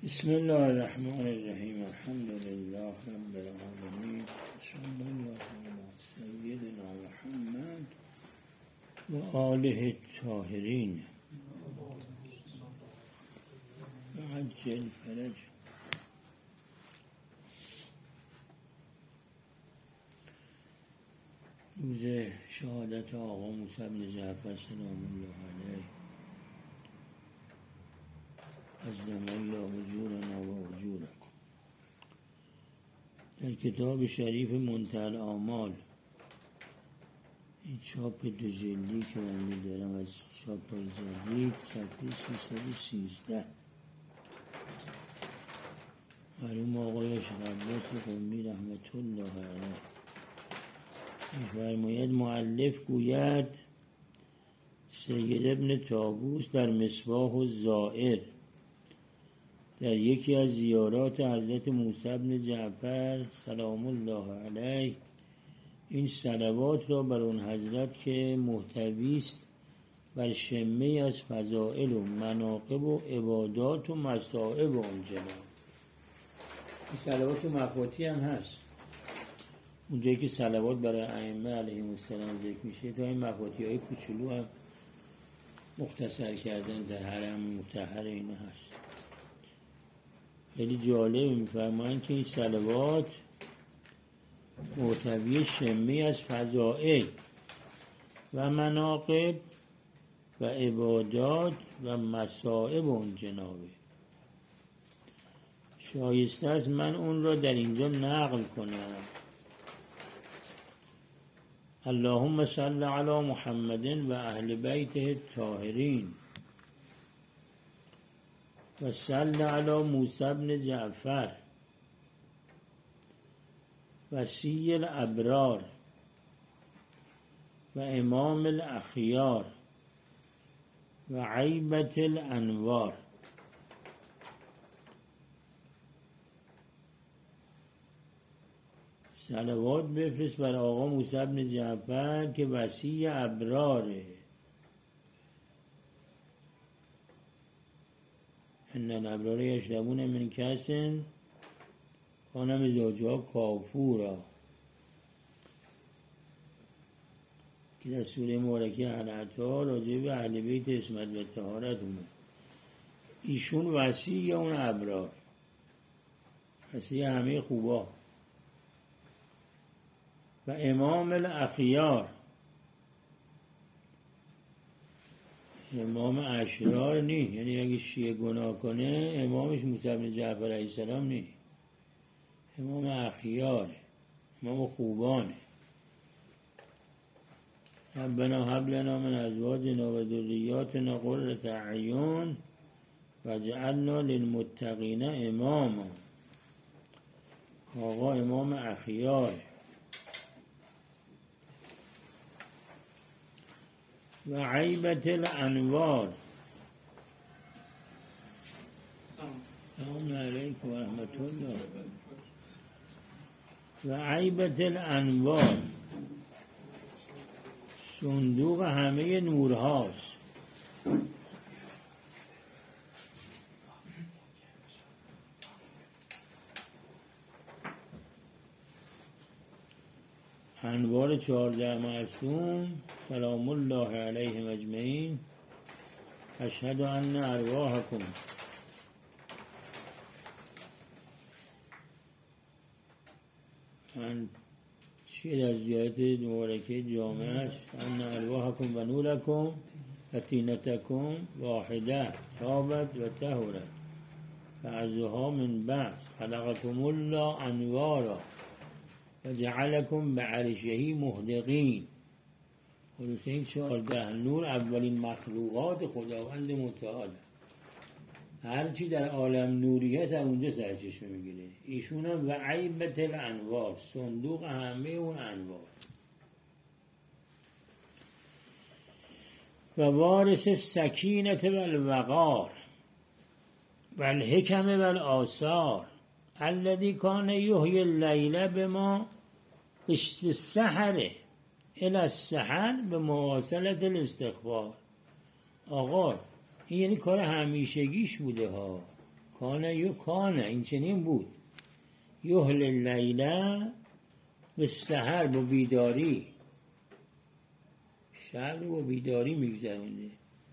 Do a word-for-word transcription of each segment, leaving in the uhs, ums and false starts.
بسم الله الرحمن الرحیم. الحمد لله رب العالمین. صلی الله علی سیدنا محمد و آله الطاهرین و عجل فرج. روز شهادت آقا موسی بن جعفر سلام الله علیه عظم الله اجورنا و اجورکم. در کتاب شریف منتهی الاعمال، این چاپ دو جلدی که من می‌دارم از چاپ جدید، صفحه سیصد و سیزده، مرحوم آقای شیخ عباس قمی رحمت الله علیه می‌فرماید مؤلف گوید سید ابن طاووس در مصباح الزائر در یکی از زیارات حضرت موسی بن جعفر سلام الله علیه این صلوات را بر اون حضرت که محتوی است بر شمه از فضائل و مناقب و عبادات و مصائب اون جناب. این صلوات و مفاتی هم هست، اونجایی که صلوات برای ائمه علیهم السلام ذکر میشه تا این مفاتی های کوچولو هم مختصر کردن در حرم مطهر اینا هست. خیلی جالب میفرمایند که این صلوات محتوی شمی از فضائل و مناقب و عبادات و مصائب اون جنابه. شایسته است من اون را در اینجا نقل کنم. اللهم صل علی محمد و اهل بیته الطاهرین و صل علی موسی بن جعفر وصی الابرار و امام الاخیار و عیبت الانوار. صلوات بفرست بر آقا موسی بن جعفر که وصی ابراره. ان الابرار یشربون من کأس کان مزاجها کافورا که در سوره مبارکه العطا راجع به اهل بیت عصمت و طهارت اومد. ایشون وصی اون ابرار، وصی همه خوبا و امام الاخیار، امام اشرار نی، یعنی اگه شیعه گناه کنه امامش موسی بن جعفر علیه السلام نی، امام اخیاره، امام خوبانه. ربنا هب لنا من ازواجنا و ذریاتنا قرة اعین واجعلنا للمتقین اماما. آقا امام اخیاره و عیبت الانوار. سلام علیکم و رحمت الله. و عیبت الانوار صندوق همه نورهاست. انوار چهارده معصوم سلام الله علیهم اجمعین. اشهد ان ارواحکم من چیه در زیارت مبارکه جامعه ان ارواحکم و نورکم و طینتکم واحده تابت و طهرت بعضها من بعض خلقکم الله انوارا و جعلکم بعرشه مهدقین. خلاصه این چهارده نور اولین مخلوقات خداوند متعال. هر چی در عالم نوری هست اونجا سرچشمه میگیره. ایشون هم و عیبت الانوار صندوق همه اون انوار و وارث سکینت و الوقار و الحکم و الآثار الذی کان یحیی اللیل بما بالسحر الی السحر به مواصلت الاستغفار. آقا این یعنی کار همیشگیش بوده ها، کانه یو کانه این چنین بود، یهل لیله به سحر با بیداری، شب رو با بیداری میگذرونده.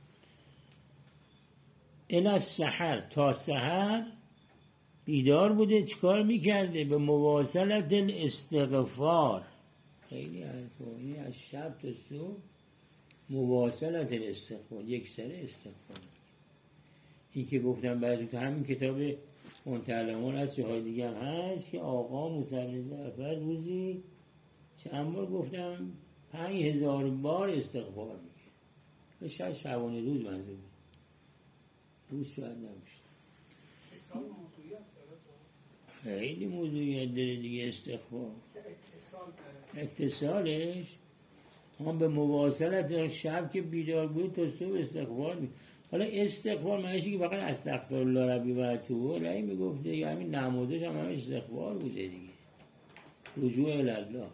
الی سحر تا سحر بیدار بوده. چیکار میکرده؟ به مواصلت الاستغفار. خیلی حرفایی از شب تا صبح مواصلت الاستغفار، یک سره استغفار. این که گفتم برای تو همین کتاب منتعلمان هست، جاهای دیگه هم هست که آقا موسی بن جعفر روزی چند بار گفتم پنج هزار بار استغفار میگه. شاید شبانه روز منظور بود، روز شاید نمیشه. خیلی موضوعیت داره دیگه استغفار. اتصالش هم به مواصلت شب که بیدار بود تا صبح استغفار می. حالا استغفار معنیشه که فقط استغفر الله ربی و اتوب الیه میگفته، یا همین نمازش هم همین استغفار بوده دیگه، رجوع الی الله،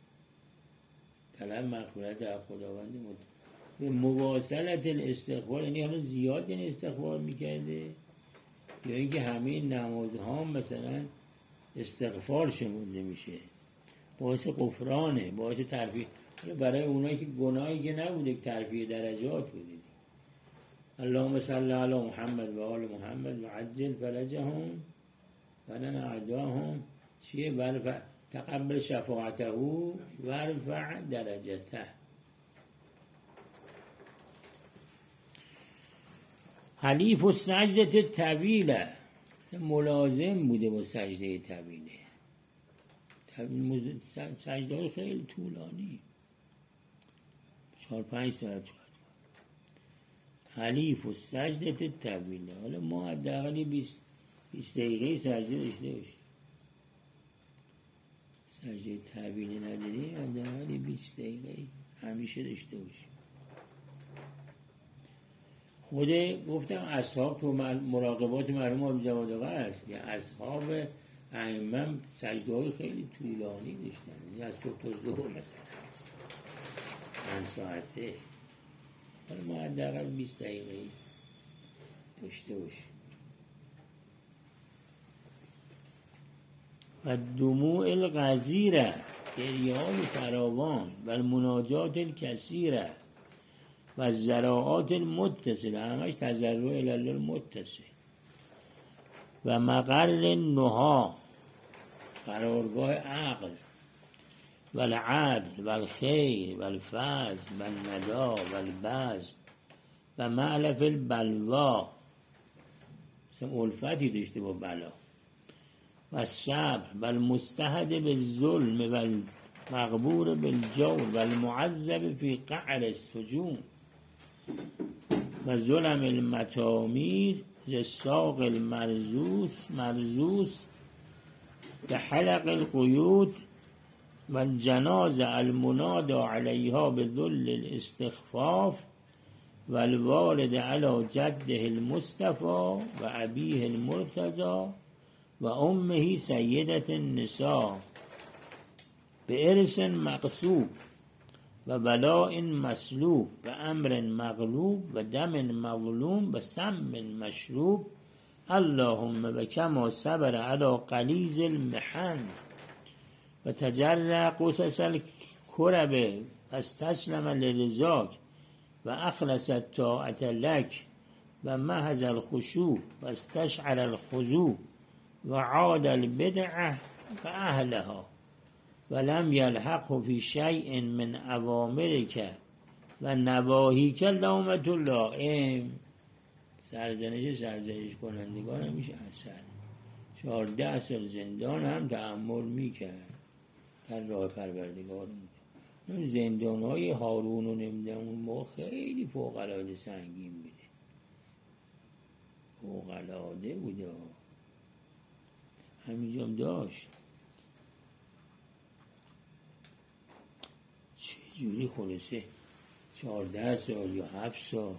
طلب مغفرت از خداوند متعال. به مواصلت الاستغفار یعنی حالا زیاد یعنی استغفار میکرده، یا اینکه همه نمازها مثلا استغفار شمرده میشه، باعث غفرانه، باعث ترفیع. برای اونایی که گناهی که نبوده ترفیع درجات بوده. اللهم صل علی محمد و آل محمد و عجل فرجهم و لنا اعداهم چیه؟ ورفع تقبل شفاعته و ورفع درجته. حلیف و سجده طویله، ملازم بوده با سجده طویله، سجده های خیلی طولانی، چهار پنج ساعت شد. حلیف و سجده طویله. حالا ما حداقل بیست دقیقه سجده داشته باشیم، سجده طویله نداریم، حداقل بیست دقیقه همیشه داشته باشیم. خود گفتم اصحاب تو مراقبات مرحوم ابو جواد آقا هست که اصحاب ائمه سجده های خیلی طولانی داشتن، یعنی از صبح تا ظهر مثلا چند ساعته. حالا ما حداقل بیست دقیقه داشته باشیم. و دموع الغزیره، گریه‌های فراوان، و المناجات الکثیره، و الزراعات المتصله، همش تضرع الی الله المتصل. و مقر النهی، قرارگاه عقل، و العدل و الخیر و الفضل و الندى و البذل و مألف البلوا، مثلا الفتی داشته با بلا. و الصبر و المستهد بالظلم و المغبور بالجور و المعذب فی قعر السجون و ظلم المتامیر زساق المرزوس مرزوس به حلق القیود و الجنازه المنادى علیها بذل الاستخفاف و الوالد علی جده المصطفى و ابیه المرتضی و امه سیدة النساء به ارث مقصوب و بلاء مسلوب و امر مغلوب و دم مظلوم و سم مشروب. اللهم و کما صبر علی غلیظ المحن و تجرع قصص الکرب و استسلم لرضاک و اخلص الطاعة لک و محض الخشوع و استشعر الخضوع و عاد البدعه و اهلها و لم یلحقه فی شیء من اوامرک و نواهیک لومة اللائم. سرزنش سرزنش کنندگان هم میشه اصل. چهارده سال زندان هم تحمل میکرد در راه پروردگار. زندان های هارون و نمیدونم ما خیلی فوق العاده سنگین بوده، فوق العاده بوده. همینجا هم داشت چجوری خلاصه چهارده سال یا هفت سال.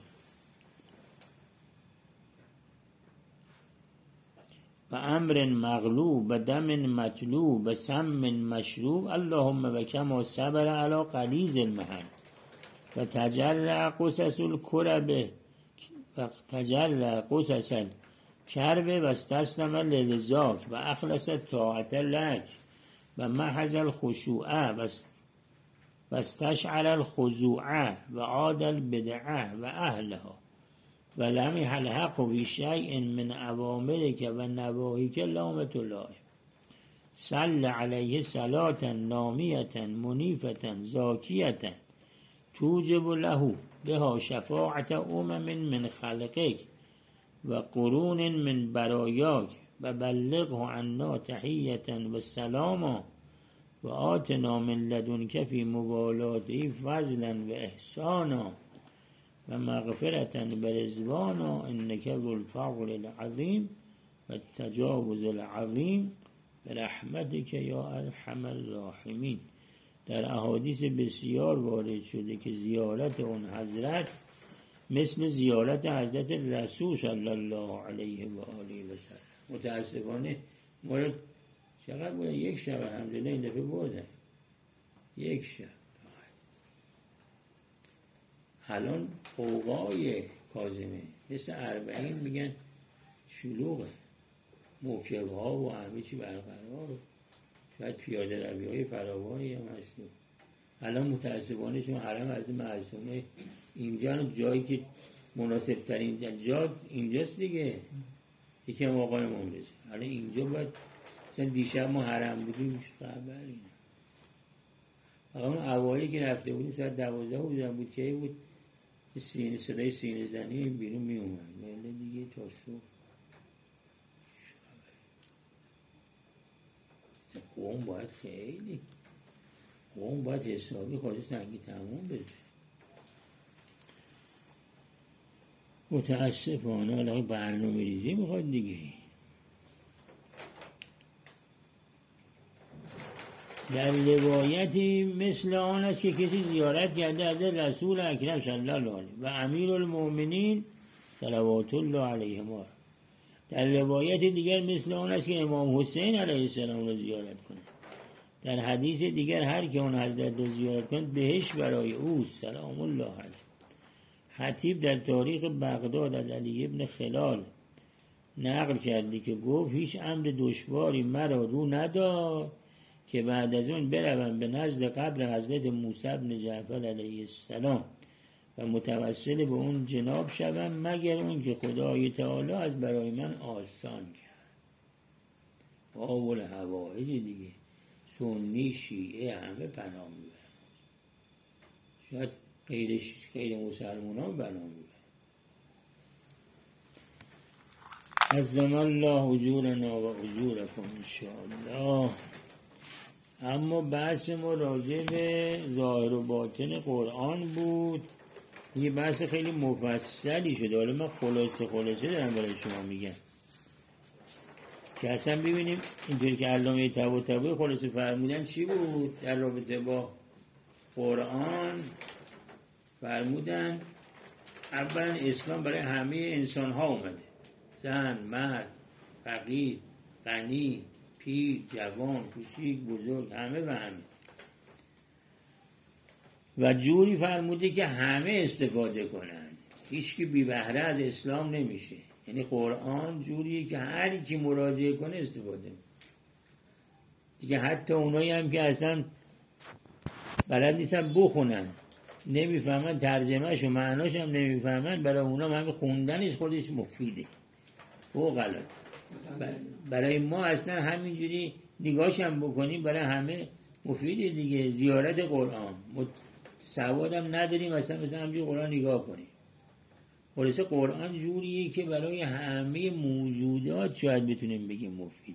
و امر مغلوب و دم مطلوب و سم مشروب. اللهم و کما صبر علی غلیظ المحن و تجرع قصص الکرب و تجرع قصص کربه و استسلم لرضاک و اخلص طاعت لک و محض الخشوع و استشعر الخضوع و عاد البدعه و اهلها و لم يلحق بشیء من اوامرک و نواهیک لامة الله صل علیه صلاة نامیة منیفة زاکیة توجب له بها شفاعت امم من خلقک و قرون من برایاک و بلغه عنا تحیة و سلاما و آتنا من لدنک فی موالاته فضلا و احسانا و مغفرة برضوانا انک ذو الفضل العظیم و التجاوز العظیم برحمتک یا ارحم الراحمین. در احادیث بسیار وارد شده که زیارت اون حضرت مثل زیارت حضرت رسول صلی الله علیه و آله و سلم. متاسفانه مورد چقدر بوده؟ یک شب الحمدلله این دفعه بوده، یک شب. الان قوقای کاظمه مثل اربعین میگن شلوغه، موکب ها و همه چی برقرار، شاید پیاده روی های فراوانی هم هست. الان متاسفانه چون حرم از معصومه اینجا جایی که مناسب ترین جا اینجاست دیگه، یکی هم آقای ممرزه. الان اینجا باید، چون دیشب ما حرم بودیم خبر اینه، فقط اون اولی که رفته بودیم ساعت دوازده بودن بود که بود سینه صدای سینه زنی بیرون می اومد، مله دیگه تا صبح قوم باید خیلی قوم باید حسابی خواهی سنگی تمام بشه. متاسفانه الان برنامه ریزی میخواد دیگه. در روایتی مثل آن است که کسی زیارت کرده از رسول اکرم صلی الله علیه و امیر المؤمنین صلوات الله علیهما. در روایت دیگر مثل آن است که امام حسین علیه السلام را زیارت کنه. در حدیث دیگر هر که اون حضرت را زیارت کنه بهش برای او سلام الله علیه. خطیب در تاریخ بغداد از علی ابن خلال نقل کرده که گفت هیچ امر دشواری مرا رو نداد که بعد از اون بروم به نزد قبر حضرت موسی بن جعفر علیه السلام و متوسل به اون جناب شوم مگر اون که خدای تعالی از برای من آسان کرد. اول حوائج دیگه، سنی شیعه همه پناه میبرن، شاید غیر غیر مسلمان هم پناه میبرن. عظم الله اجورنا و اجورکم انشاءالله. اما بحث ما راجع به ظاهر و باطن قرآن بود. یه بحث خیلی مفصلی شده، حالا من خلاصه خلاصه دارم برای شما میگم که اصلا ببینیم اینطور که علامه طباطبایی خلاصه فرمودن چی بود در رابطه با قرآن. فرمودن اولا اسلام برای همه انسان ها اومده، زن، مرد، فقیر، غنی، پیر، جوان، کوچیک، بزرگ، همه و همه. و جوری فرموده که همه استفاده کنند، هیچ کی بی بهره از اسلام نمیشه. یعنی قرآن جوریه که هر کی مراجعه کنه استفاده دیگه. حتی اونایی هم که اصلا بلد نیستن بخونن، نمیفهمن ترجمهش و معناش هم نمیفهمن، برای اونا همه خوندنش خودش مفیده فوق العاده. برای ما اصلا همینجوری نگاهش هم بکنیم برای همه مفیده دیگه. زیارت قرآن سوادم نداریم اصلا مثلا همینجوری قرآن نگاه کنیم. خلاصه قرآن جوریه که برای همه موجودات شاید بتونیم بگیم مفیده.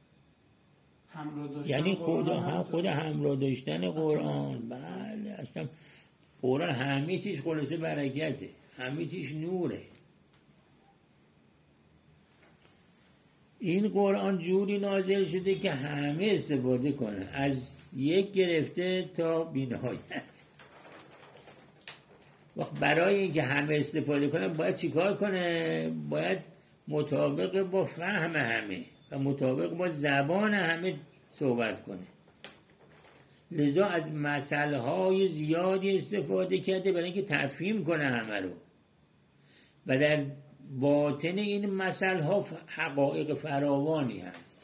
یعنی خود هم خود همراه داشتن قرآن. بله اصلا قرآن همه چیز خلاصه برکته، همه چیز نوره. این قرآن جوری نازل شده که همه استفاده کنه، از یک گرفته تا بی‌نهایت. وقت برای اینکه همه استفاده کنه باید چیکار کنه؟ باید مطابق با فهم همه و مطابق با زبان همه صحبت کنه. لذا از مثل های زیادی استفاده کرده برای اینکه تفهیم کنه همه رو. و در باطن این مثل ها حقایق فراوانی هست.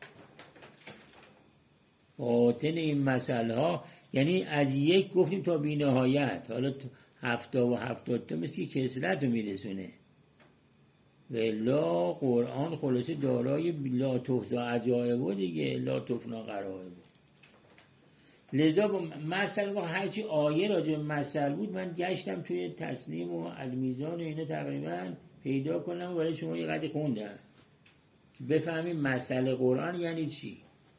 باطن این مثل ها یعنی از یک گفتیم تا بی نهایت، حالا هفتا و هفتاد تا مثل که کسرت رو میرسونه. ولا قرآن خلاصه دارای لا تحصی عجایب دیگه، لا تفنا غرایب. لذا با مثل با هرچی آیه راجع به مثل بود من گشتم توی تسنیم و المیزان و اینا تقریبا پیدا کنم و برای شما یه قدری خوندم بفهمیم مثل قرآن یعنی چی.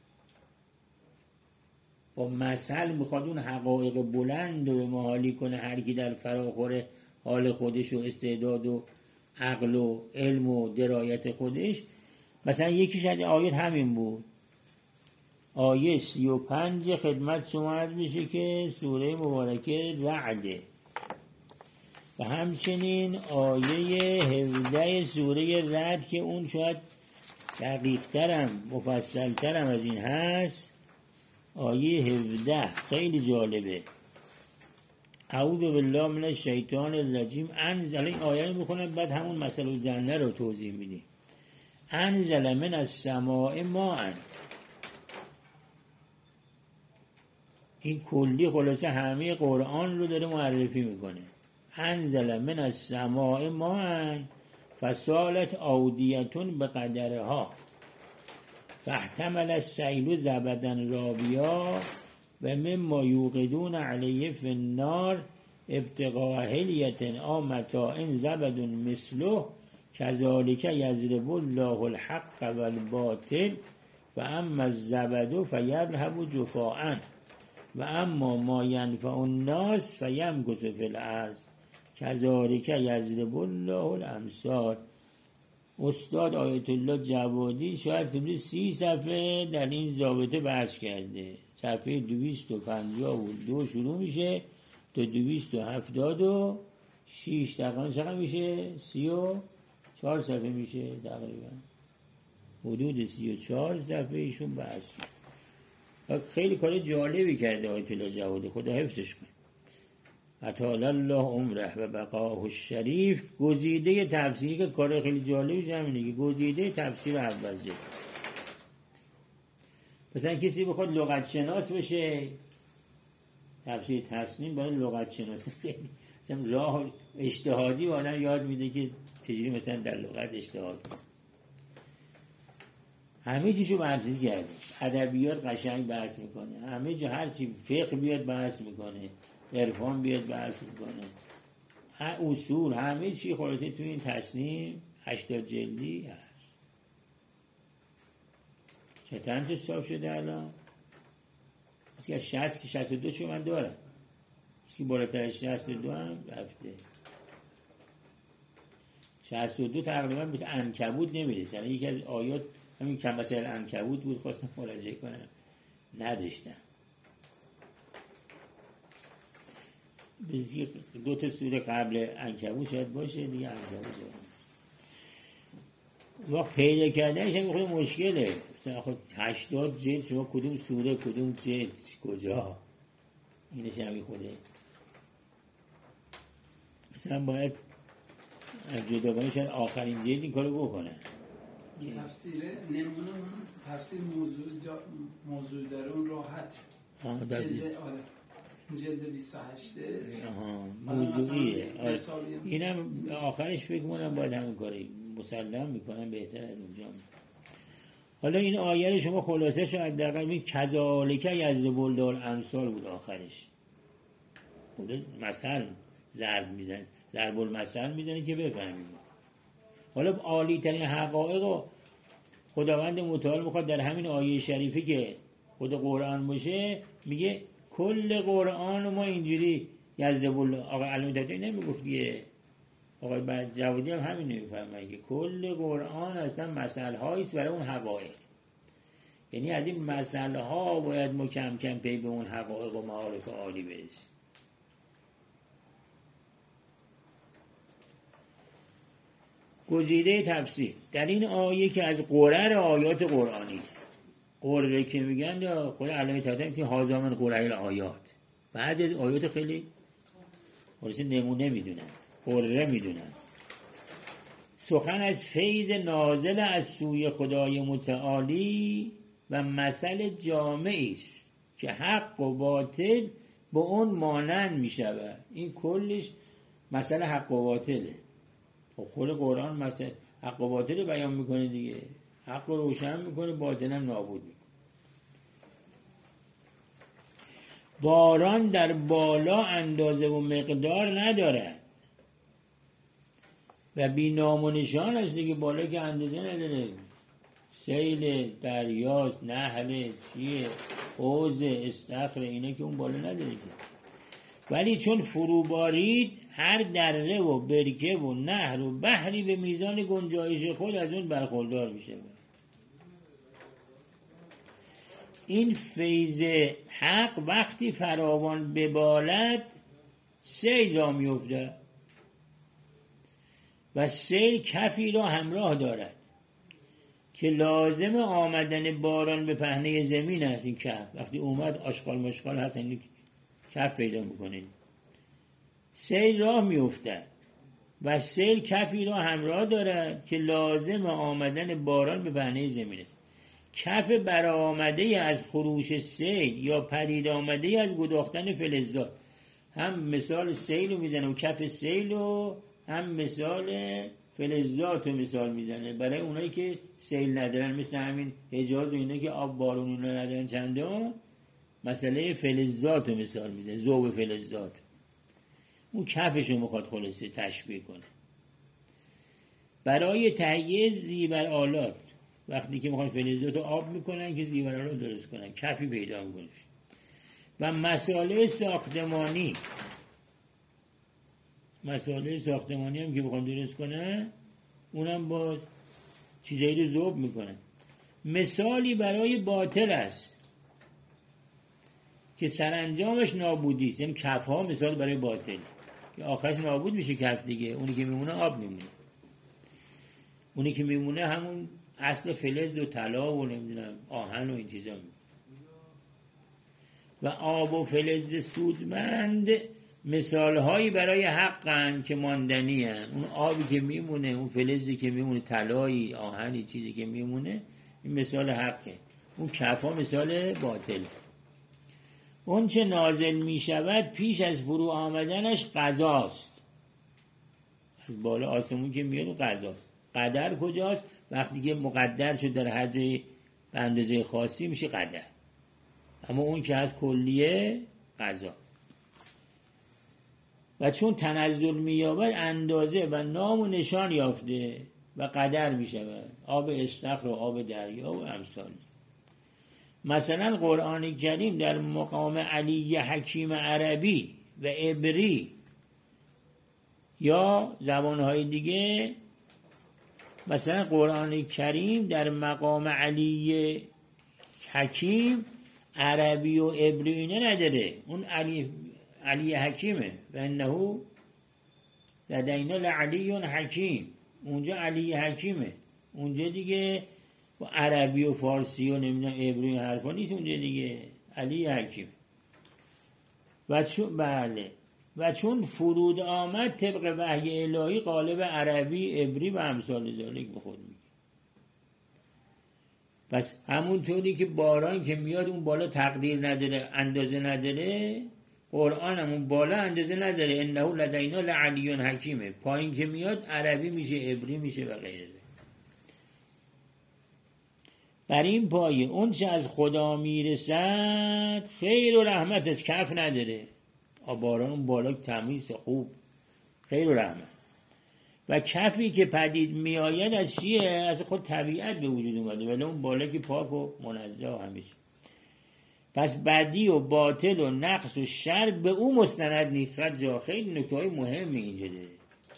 با مثل میخواد اون حقایق بلند رو به محالی کنه هر کی در فراخور حال خودش و استعداد و عقل و علم و درایت خودش. مثلا یکیش از آیات همین بود، آیه سی و پنج خدمت شما عرض میشه که سوره مبارکه رعده و همچنین آیه هفده سوره رعد که اون شاید دقیق ترم مفصل ترم از این هست. آیه هفده خیلی جالبه. اعوذ بالله من الشیطان الرجیم. انزل، این آیه رو میکنم بعد همون مسئله جنه رو توضیح میدیم. انزل من السماء ماء. این کلی خلاصه همه قرآن رو داره معرفی میکنه. انزل من السماء ماء فسالت اودیتون به قدرها فاحتمل السیل زبدا رابیا و مما یوقدون علیه فی النار ابتغاء حلیة او متاع زبد مثله کذالک یضرب الله الحق والباطل و اما الزبد فیذهب جفاء و اما ما ینفع الناس فیمکث فی الارض کذالک یضرب الله الامثال. استاد آیت الله جوادی شاید تبدیل سی صفحه در این ضابطه بحث کرده. صفحه دویست و پنجاه و دو شروع میشه تا دویست و هفتاد و شیش تقریبا چقدر میشه؟ سی و چهار صفحه میشه تقریبا، حدود سی و چهار صفحه ایشون بحث کرده. خیلی کار جالبی کرده آیت الله جوادی، خدا حفظش کنه. اطال الله عمره و بقاه الشریف. گزیده تفسیری که کار خیلی جالبیش همینه که گزیده تفسیر عوضی. مثلا کسی بخواد لغت شناس بشه تفسیر تسنیم باید لغت شناس خیلی مثلا راه اجتهادی آدم یاد میده که چجوری مثلا در لغت اجتهاد کنه. همه چیشو بررسی کرده. ادبیات قشنگ بحث میکنه، همه جا هر چی فقه بیاد بحث میکنه، عرفان بیاد بحث میکنه، اصول همه چی خلاصه تو این تصنیم هشتاد جلدی هست. چند تا چاپ شده الان؟ از که شصت که شصت و دو شو من دارم، از که بالاتر از شصت و دو هم رفته. شصت و دو تقریبا به عنکبوت نمیرسه. یعنی یکی از آیات همین کم مثل عنکبوت بود، خواستم مراجعه کنم نداشتم. دو تا سوره قبل عنکبوت شاید باشه دیگه، عنکبوت وقت پیدا کردنش هم خود مشکله. مثلا خود هشتاد جلد شما کدوم سوره کدوم جلد کجا اینش هم خوده. مثلا باید جداگانه شاید آخرین جلد این کارو بکنن. تفسیر نمونه تفسیر موضوع جا موضوع داره اون راحت جلد آره جلد بیست و هشت موضوعیه. آره. اینم آخرش فکر کنم باید همین کاری مسلم میکنم بهتر از اونجا. حالا این آیه رو شما خلاصه شو حداقل می کذالک یضرب الله الامثال بود آخرش. خود مثل ضرب میزنه، ضرب المثل میزنه که بفهمید. حالا عالی ترین حقایق رو خداوند متعال میخواد در همین آیه شریفی که خود قرآن باشه میگه کل قرآن ما اینجوری یضرب الله. آقا علامه طباطبایی نمیگفت که آقای بعد جوادی هم همین نمیفهمه که کل قرآن اصلا مسئله هاییست برای اون حقایق. یعنی از این مسئله ها باید ما کم کم پی به اون حقایق و معارف عالی برسیم. گزیده تفسیر در این آیه که از قرر آیات قرآنی است. قرر که میگن یا خود علامه طباطبایی میگه هذا من قرر آیات. بعضی از آیات خیلی خلاص نمونه میدونن، قرره میدونن. سخن از فیض نازل از سوی خدای متعالی و مثل جامعی است که حق و باطل با اون مانند می شود. این کلش مثل حق و باطله. خب خود قرآن مثل حق و باطل بیان میکنه دیگه، حق رو روشن میکنه، باطل هم نابود میکنه. باران در بالا اندازه و مقدار ندارد و بی نام و نشان است دیگه. بالا که اندازه نداره، سیل، دریاست، نهر، چیه، حوض، استخر، اینه که اون بالا نداره که. ولی چون فرو بارید هر دره و برکه و نهر و بحری به میزان گنجایش خود از اون برخوردار میشه. این فیض حق وقتی فراوان ببالد سیل را میفته و سیل کفی را همراه دارد که لازم آمدن باران به پهنه زمین است. این کف وقتی اومد آشغال مشغال هست، این کف پیدا میکنه، سیل راه میفته و سیل کفی را همراه دارد که لازم آمدن باران به پهنه زمین است. کف برآمده از خروش سیل یا پدید آمده از گداختن فلزات، هم مثال سیل رو میزنه و کف سیل رو، هم مثال فلزات رو مثال میزنه برای اونایی که سیل ندارن، مثل همین حجاز و اینا که آب بارون اینا ندارن چندان، مسئله فلزات رو مثال میزنه، ذوب فلزات. اون کفش رو میخواد خلاصه تشبیه کنه. برای تهیه زیور آلات، وقتی که میخوان فلزات رو آب میکنن که زیور آلات درست کنن، کفی پیدا میکنه. و مساله ساختمانی، مساله ساختمانی هم که بخوام درست کنن، اونم باز چیزایی رو ذوب میکنن. مثالی برای باطل است که سرانجامش نابودی است. یعنی کف ها مثال برای باطل که آخرش نابود میشه کف دیگه، اونی که میمونه آب میمونه، اونی که میمونه همون اصل فلز و طلا و نمیدونم آهن و این چیزا میمونه. و آب و فلز سودمند مثال هایی برای حقن که ماندنی هن. اون آبی که میمونه، اون فلزی که میمونه، طلایی، آهنی، چیزی که میمونه، این مثال حقه. اون کفا مثال باطل. اون چه نازل میشود پیش از فرو آمدنش قضاست. از بالا آسمون که میاد قضاست. قدر کجاست؟ وقتی که مقدر شد در هر جای به اندازه خاصی میشه قدر. اما اون که از کلیه قضا. و چون تنزل می‌یابد اندازه و نام و نشان یافته و قدر می‌شود. آب استخر و آب دریا و امثال. مثلا قرآن کریم در مقام علی حکیم عربی و عبری یا زبان‌های دیگه، مثلا قرآن کریم در مقام علی حکیم عربی و عبری اینه نداره. اون علی علی حکیمه و انه لدینا لعلی حکیم، اونجا علی حکیمه، اونجا دیگه با عربی و فارسی و نمیدونم عبری حرفا نیست، اونجا دیگه علی حکیم. و چون بله و چون فرود آمد طبق وحی الهی قالب عربی، عبری و امثال ذالک به خود میگه. پس همونطوری که باران که میاد اون بالا تقدیر نداره، اندازه نداره، قرآن همون بالا اندازه نداره. انه لدینا لعلی حکیمه، پایین که میاد عربی میشه، عبری میشه و غیره. بر این پایه اون چه از خدا میرسد خیر و رحمت از کف نداره. باران اون بالا تمیز خوب، خیر و رحمت. و کفی که پدید میآید از چیه؟ از خود طبیعت به وجود اومده، ولی اون بالا که پاک و منزه و همیشه. پس بدی و باطل و نقص و شر به او مستند نیست. و جا خیلی نکته های مهمی اینجا داره.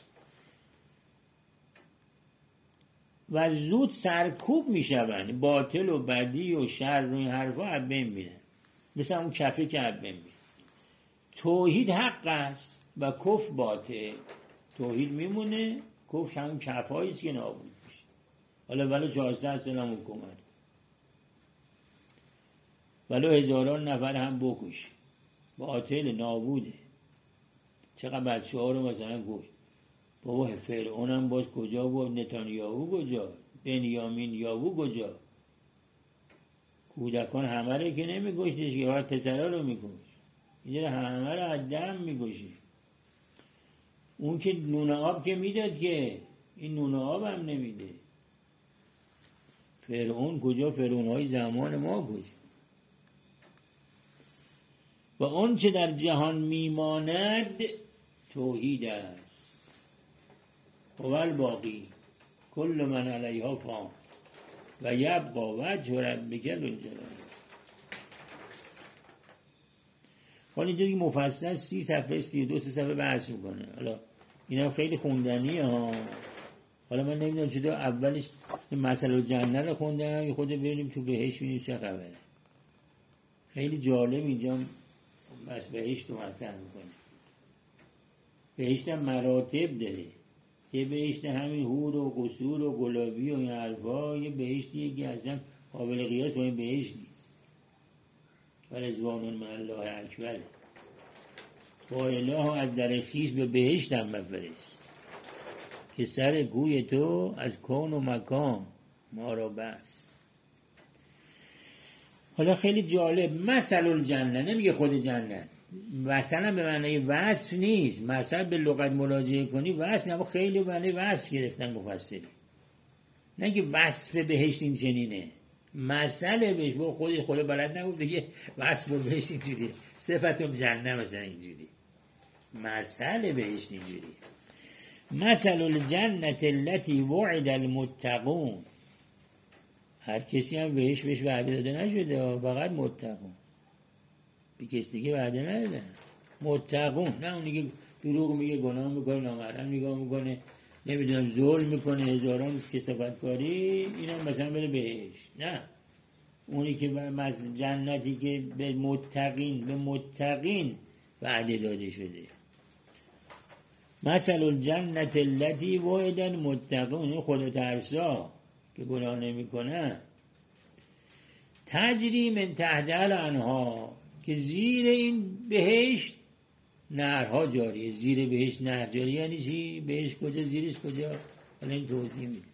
و زود سرکوب میشوند، باطل و بدی و شر و این حرفا از بین میرن، مثل اون کفی که از بین میره. توحید حق است و کفر باطل. توحید میمونه، کفر همون کفایی است که نابود میشه. حالا ولو چهارصد سال هم حکومت، ولو هزاران نفر هم بکش، باطل نابوده. چقدر بچه ها رو مثلا کشت، بابا فرعون هم باز کجا بود؟ نتانیاهو کجا؟ بنیامین یاهو کجا؟ کودکان همه رو که نمیگوشتش که باید پسرها رو میگوش، اینجا همه رو از دم میگوشی. اون که نون آب که میداد، که این نون آب هم نمیده. فرعون کجا؟ فرعون های زمان ما کجا؟ و اون چه در جهان میماند توحید است. اول باقی کل من علیها فان و یبقا وجه ربک ذو الجلال. حالا اینجوری مفصل سی صفحه سی دو صفحه بحث میکنه. حالا اینا خیلی خوندنیه ها. حالا من نمیدونم چطور اولش این مسئله جنت رو خوندم، یه خود ببینیم تو بهشت ببینیم چه خبره. خیلی جالب اینجا بس بهشت رو مطرح میکنه. بهشت هم مراتب داره. یه بهشت همین حور و قصور و گلابی و این حرفا، یه بهشتیه که اصلا قابل قیاس با این بهشت نیست. و رضوان من الله اکبر. با اله از در خویش به بهشت هم بفرست که سر کوی تو از کون و مکان ما را بس. حالا خیلی جالب، مثل الجنه نمیگه خود جنت، مثلا به معنی وصف نیست. مثلا به لغت مراجعه کنی وصف نه، خیلی به معنی وصف گرفتن مفسری، نه که وصف بهشت این چنینه. مثل بهش با خود خود بلد نبود بگه وصف بهشت اینجوری، صفت الجنه مثلا اینجوری، مثل بهشت اینجوری. مثل الجنة التي وعد المتقون. هر کسی هم بهش بهش وعده داده نشده، فقط متقون، به کسی دیگه وعده ندادن. متقون، نه اونی که دروغ میگه، گناه میکنه، نامحرم نگاه میکنه، نمیدونم ظلم میکنه، هزاران کثافتکاری، اینا مثلا بره بهش. نه، اونی که مثل جنتی که به متقین به متقین وعده داده شده. مثل الجنة التي وعد المتقون، خدا ترسا که گناه نمیکنه. تجری من تحت الانهار، که زیر این بهشت نهرها جاریه. زیر بهشت نهر جاری یعنی چی؟ بهشت کجا؟ زیرش کجا؟ حالا این توضیح میده.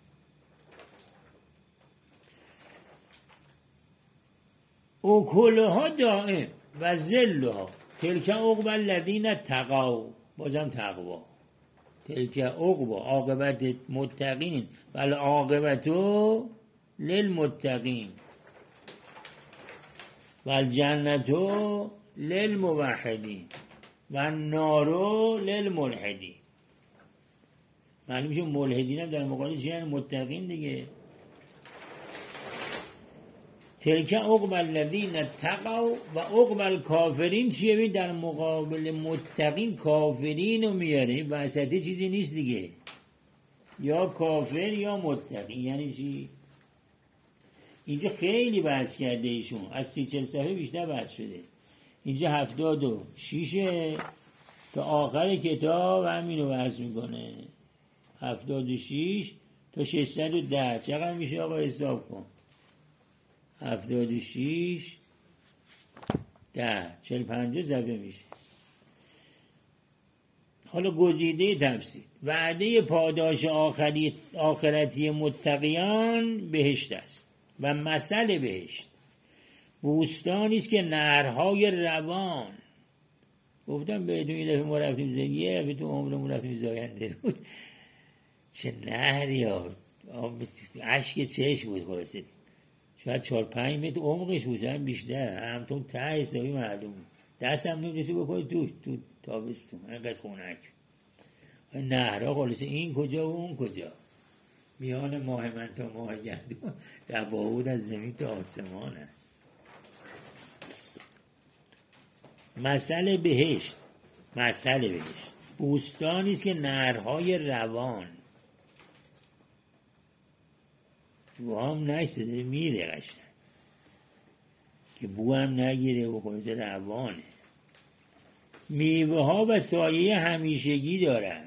اکلها دائم و ظلها تلک عقبی الذین اتقوا، بازم تقوا. تلک عقبی، عاقبت متقین، بل عاقبت للمتقین و الجنت للموحدین و النار للملحدین. معلوم میشه ملحدین هم در مقابل چی هستن؟ متقین دیگه. تلک عقبی الذین اتقوا و عقبی الکافرین چیه؟ بید در مقابل متقین کافرین رو میاره. وسطی چیزی نیست دیگه، یا کافر یا متقین. یعنی چی؟ اینجا خیلی بحث کرده ایشون، از سی چل صفحه بیشتر بحث شده. اینجا هفتاد و شیشه تا آخر کتاب همین رو بحث میکنه. هفتاد و شیش تا ششصد و ده. چقدر میشه آقا حساب کن؟ هفتاد و شیش ده چل پنجاه صفحه میشه. حالا گزیده تفسیر. وعده پاداش آخری آخرتی متقیان بهشت است و مثل بهشت بوستانی است که نهرهای روان. گفتم بهتون این دفعه ما رفتیم زندگی، یه دفعه تو عمرمون رفتیم زاینده بود. چه نهری ها، عشق چشم بود. خلاصه شاید چهار پنج متر عمقش بود، هم بیشتر، همتون ته حسابی معلوم. دست هم نمیرسی بکنی تو تو تابستون، اینقدر خونک نهرها. خلاصه این کجا و اون کجا، میان ماه من تا ماه گندم، تفاوت از زمین تا آسمان است. مثل بهشت، مثل بهشت بوستانی است که نهرهای روان، بو هم نیسته، داره میره قشنگ که بو هم نگیره و خودت روانه. میوه ها و سایه همیشگی دارد،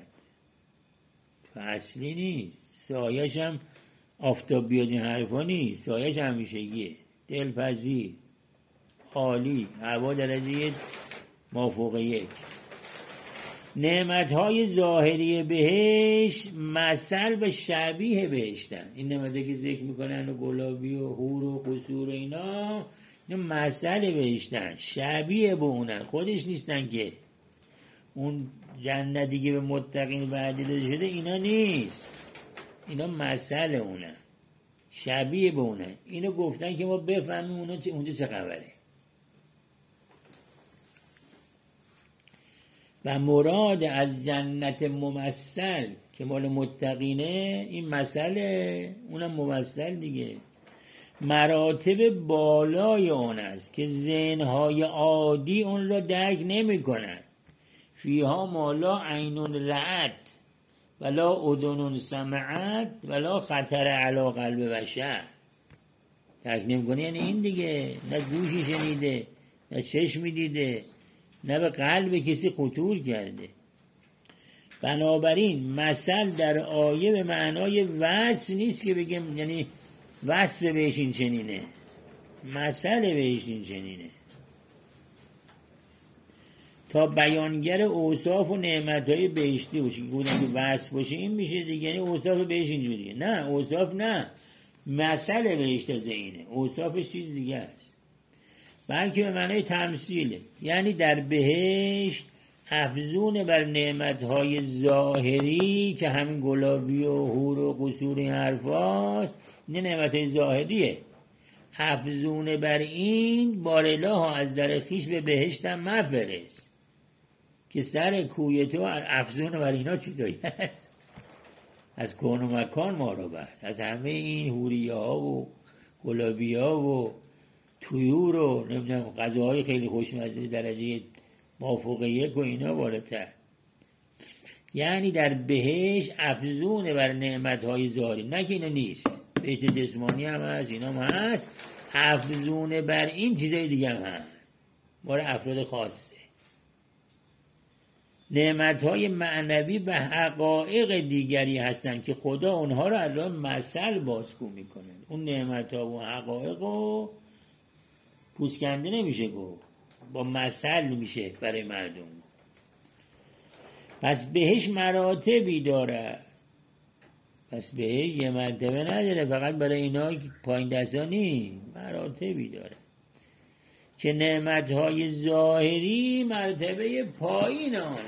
فصلی نیست. سایه‌ش هم آفتاب بیاد این حرفا نیست، سایه‌ش همیشگیه. دلپذیر، عالی، هوا درجه مافوق یک. نعمتهای ظاهری بهشت مثل و شبیه بهشتن. این نعمتی که ذکر میکنن و گلابی و حور و قصور و اینا، این مثل بهشتن، شبیه به اونن، خودش نیستن که. اون جنتی که به متقین وعده داده شده اینا نیست، اینا مثل اونن، شبیه به اونن. اینو گفتن که ما بفهمیم اونا چه اونجا چه خبره. و مراد از جنت ممثل که مال متقینه این مثله، اونم ممثل دیگه، مراتب بالای اون است که ذهنهای عادی اون را درک نمی کنن. فیها مالا عینون رعت ولا اذن سمعت ولا خطر علی قلب بشر. درک نمی کنه یعنی این دیگه، نه گوشی شنیده، نه چشمی دیده، نه به قلب کسی خطور کرده. بنابراین مثل در آیه به معنای وصف نیست که بگیم یعنی وصف بهش این چنینه، مثل بهش این چنینه. تا بیانگر اوصاف و نعمتهای بهشتی باشه، که بودن که وصف باشه این میشه دیگه، یعنی اوصاف بهش اینجوریه. نه اوصاف نه، مثل بهشت از اینه، اوصافش چیز دیگه است. بلکه به معنای تمثیله، یعنی در بهشت افزون بر نعمتهای ظاهری که همین گلابی و حور و قصور این حرفاست، این نعمتهای ظاهریه، افزون بر این بارالله از در خیش به بهشتم مفرست که سر کوی تو افزون بر اینا چیزایی هست، از کون و مکان ما رو بعد از همه این حوریه ها و گلابی ها و طیور و نمیدونم غذاهای خیلی خوشمزه درجه مافوق یک و اینا بالاتر. یعنی در بهشت افزون بر نعمتهای ظاهری، نه که اینا نیست، بهشت جسمانی هم هست، اینا هم هست، افزون بر این چیزای دیگه هم هست، مال افراد خاصه. نعمتهای معنوی و حقایق دیگری هستند که خدا اونها رو الان مثل بازگو میکنه. اون نعمتها و حقایق رو پوسکنده نمیشه گفت، با مثل میشه برای مردم. پس بهش مراتبی داره، پس بهش یه مرتبه نداره فقط برای اینا پایین دستا نیست، مراتبی داره که نعمتهای ظاهری مرتبه پایین آنه.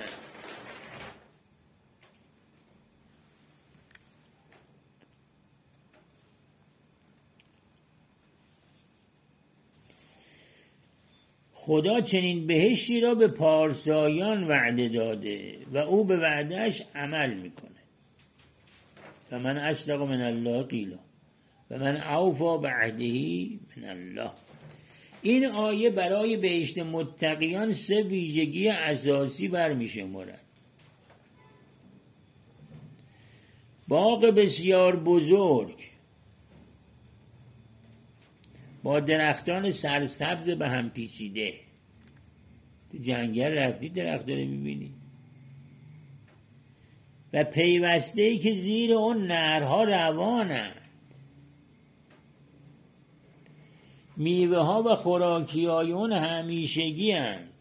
خدا چنین بهشتی را به پارسایان وعده داده و او به وعدهش عمل میکنه. و من اصدق من الله قیلا و من اوفا بعهده من الله. این آیه برای بهشت متقیان سه ویژگی اساسی برمی‌شمارد. باغ بسیار بزرگ با درختان سرسبز به هم پیچیده، تو جنگل رفتی درخت رو میبینی، و پیوسته‌ای که زیر اون نهرها روانند، میوه ها و خوراکی های اون همیشگی هستند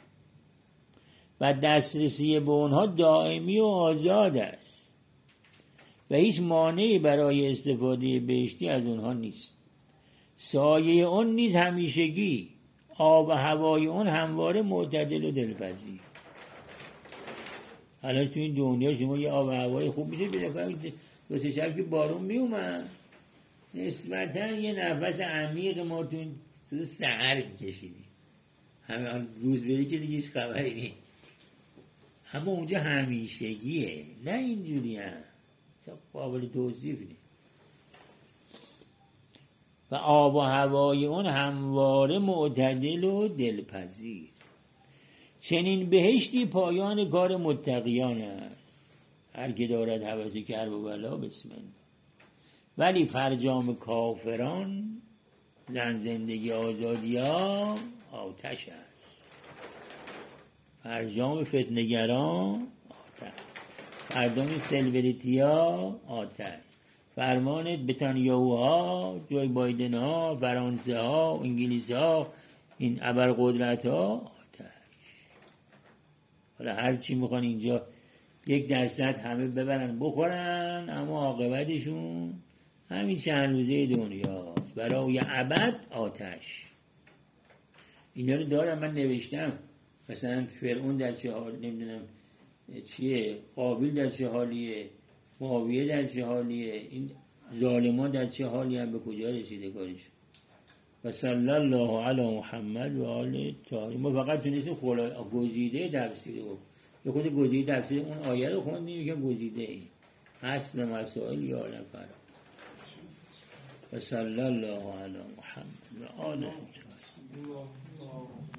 و دسترسی به اونها دائمی و آزاد است و هیچ مانعی برای استفاده بهشتی از اونها نیست. سایه اون نیز همیشگی، آب و هوای اون همواره معتدل و دلپذیر. حالا تو این دنیا شما یه آب و هوای خوب میشه پیدا کنید، دو سه شب که بارون میومد نسبتا یه نفس عمیق ما تو این سحر میکشیدیم، همه روز بری که دیگه هیچ خبری نیست. اما اونجا همیشگیه، نه اینجوری هم قابل توصیف نیست. و آب و هوای اون همواره معتدل و دلپذیر. چنین بهشتی پایان کار متقیان است. هر که دارد هوس کرب و بلا بسم الله. ولی فرجام کافران زن زندگی آزادی ها آتش است. فرجام فتنگران آتش، فرجام سلبریتی ها آتش، فرمان بتانیاهو ها، جوی بایدن ها، فرانسه ها، انگلیس ها، این ابرقدرت ها آتش. حالا هر چی میخوان اینجا یک درصد همه ببرن بخورن، اما عاقبتشون همین چند روزه دنیاست، برای ابد آتش. اینا رو دارم من نوشتم، مثلا فرعون در چه حال، نمیدونم چیه، قابیل در چه حالیه، معاویه در چه حالیه، این ظالمان در چه حالی هم به کجا رسیده کارشون. و صلی الله علی محمد و آل طاهرین. ما فقط تونستیم خلا گزیده تفسیر رو، به خود گزیده تفسیر اون آیه رو خوندیم که گزیده ای اصل مسائل یا عالم فرا. و صلی الله علی محمد و آل طاهرین.